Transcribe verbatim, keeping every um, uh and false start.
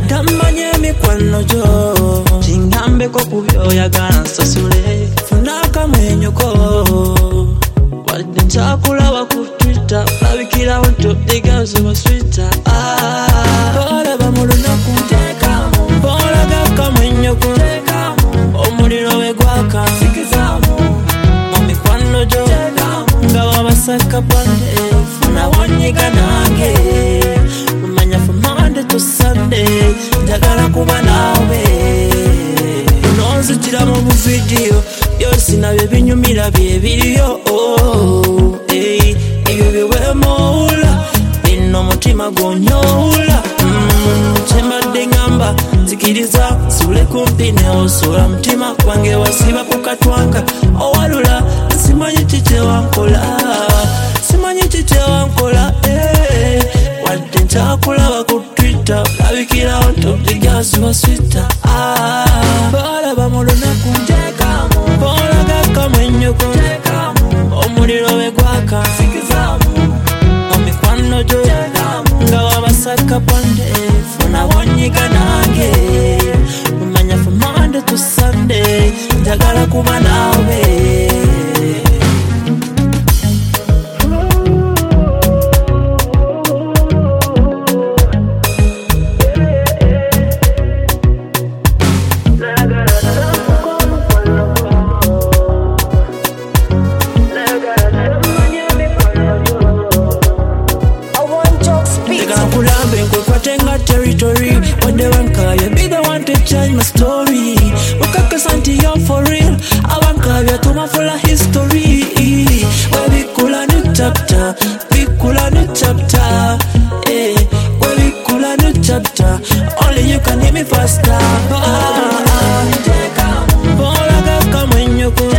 tamanye mikwano jo chingambeko kubyoyagala nsasule funaka mwenyoko wadde nchakulaba ku Twitter labikira onto digazo baswita bala bamulunaku tekamu bola gaka mwenyoko tekamu omuliro wegwaka sikizamu omikwano jo nga wabasaka pande funa wanyiga nange umanya from Monday to Sunday njagala kuba nawe nonzitira mu video byose nabyo binyumira byebiriyo hey ebyo biwemola bino mutima gonyola chembadde ngamba zikiriza sule kumpi ne osola mutima kwange wasiba kukatwanga owalula simanyi kite wankola simanyi kite wankola eh wadde nchakulaba ku Twitter labikira onto digazo baswita bala bamulunaku tekamu bola gaka mwenyoko tekamu omuliro wegwaka sikizamu omikwano jo nga wabasaka pande funa wanyiga nange umanya from Monday to Sunday njagala kuba nawe. Territory, when they want call you, be the one to change my story. Wakaka santi yo for real, I want call you to my full of history. Where we cool a new chapter, we cool a new chapter. Eh, where we cool a new chapter, only you can hear me faster. Ah, ah, ah, bola gaka mwenyoko.